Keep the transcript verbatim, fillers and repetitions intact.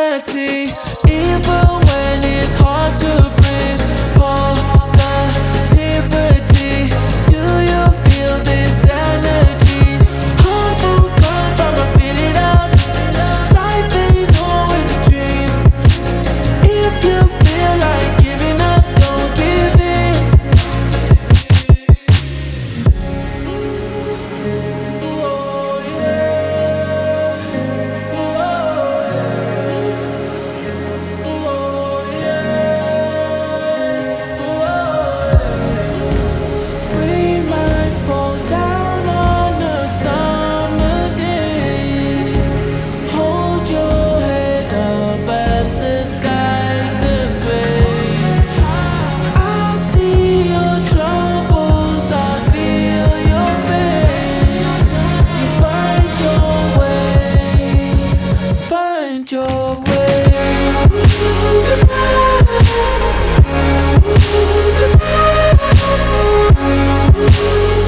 sanity, even when it's hard to breathe. Positivity, do you feel this energy? Harmful come from I feel it out. Life ain't always a dream. If you feel like giving up, don't give in. Oh yeah, oh yeah, oh yeah, oh yeah. We might fall down on a summer day. Hold your head up as the sky turns gray. I see your troubles, I feel your pain. You find your way, find your way. Ooh,